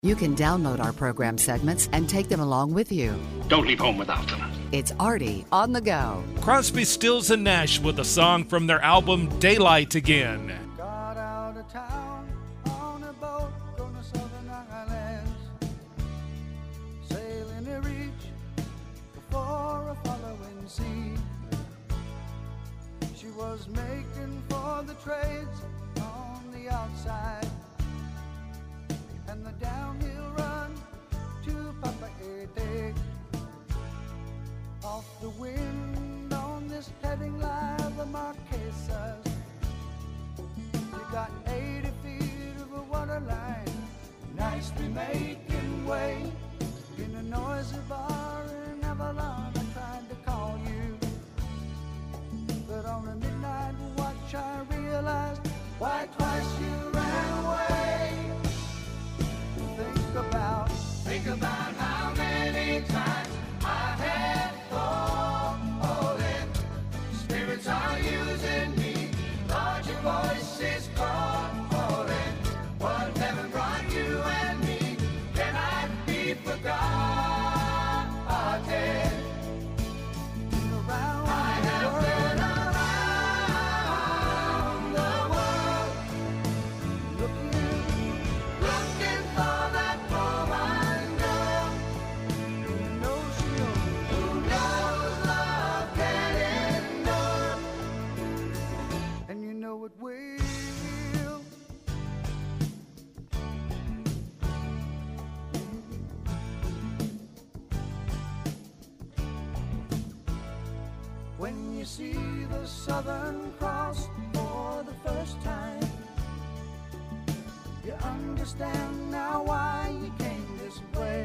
You can download our program segments and take them along with you. Don't leave home without them. It's Artie on the go. Crosby, Stills, and Nash with a song from their album Daylight Again. Got out of town on a boat on the southern islands, sailing to reach before a following sea. She was making for the trades on the outside, and the downhill run to Papeete. Off the wind on this heading line, the Marquesas. You got 80 feet of a water line, nicely making way. In a noisy bar in Avalon, I tried to call you, but on a midnight watch I realized why twice you ran away. Think about how many times I had fallen. Spirits are using me, Lord, your voice is calling. What heaven brought you and me cannot be forgotten. I have been around the world, looking for that woman girl who knows love can endure, and you know it will. When you see the Southern Cross for the first time, you understand now why you came this way.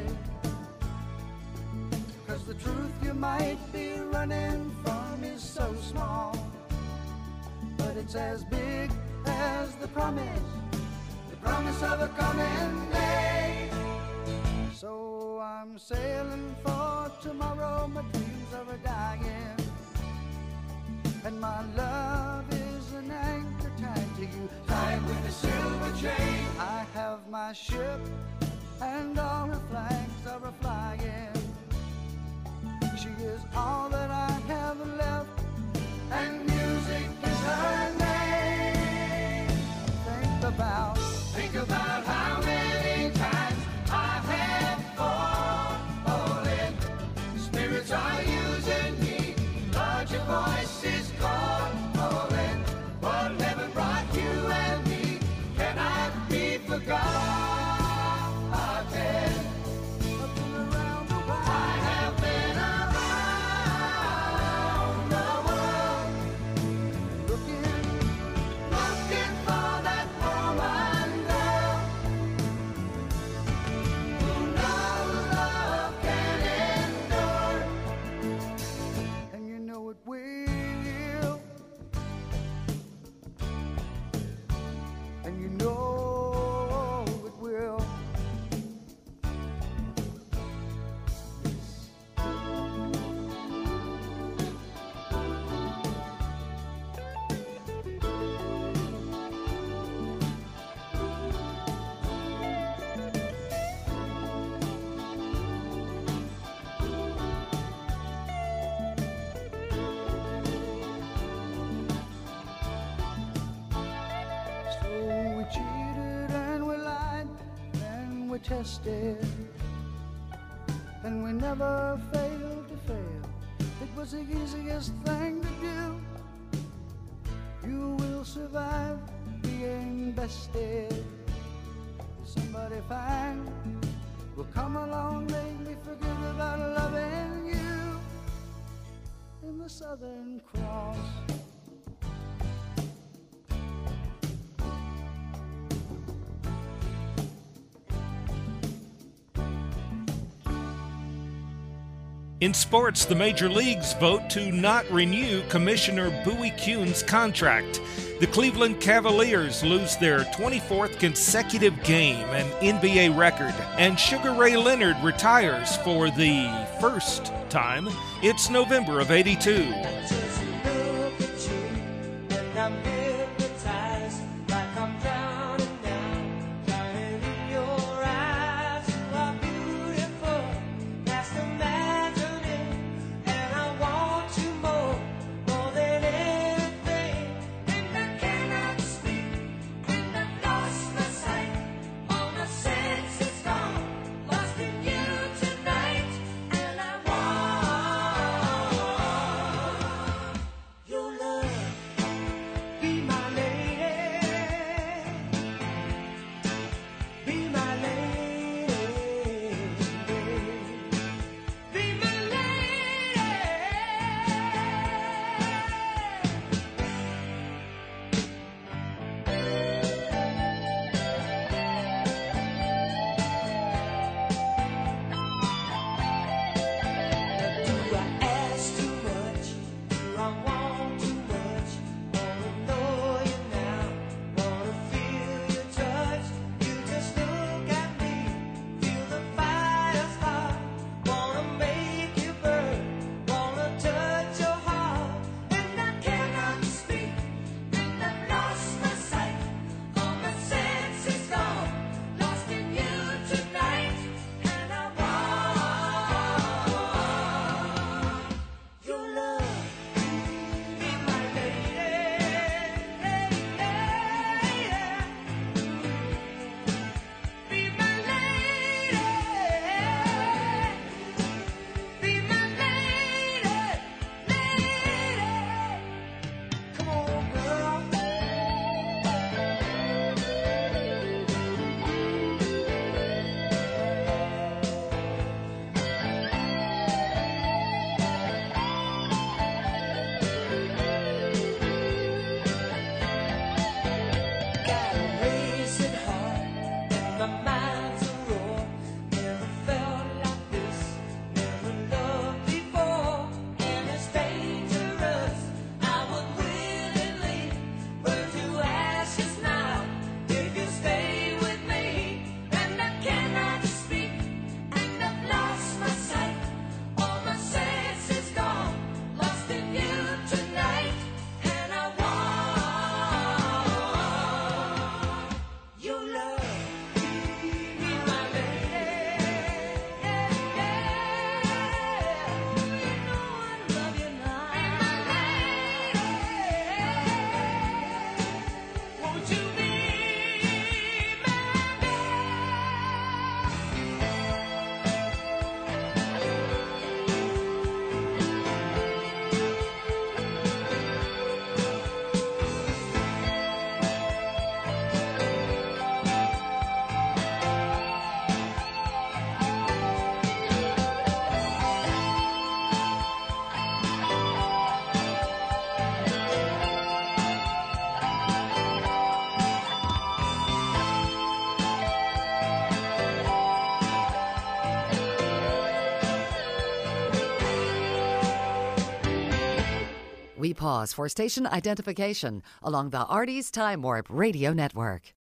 'Cause the truth you might be running from is so small, but it's as big as the promise of a coming day. So I'm sailing for tomorrow, my dreams are a-dying, and my love is an anchor tied to you, tied with a silver chain. I have my ship, and all her flags are a-flying. She is all that I have left, and music is her name. Think about how many times I have fallen. Spirits are using me, Lord, your voice is calling. What heaven brought you and me cannot be forgotten. I have been around the world, looking for that woman girl who knows love can endure, and you know it will, and you know it will. So we cheated and we lied and we tested, and we never failed to fail. It was the easiest thing to do. You will survive being bested. Somebody fine will come along, make me forget about loving you. In the Southern Cross, In sports, the major leagues vote to not renew Commissioner Bowie Kuhn's contract. The Cleveland Cavaliers lose their 24th consecutive game, an NBA record, and Sugar Ray Leonard retires for the first time. It's November of '82. We pause for station identification along the Artie's Time Warp Radio Network.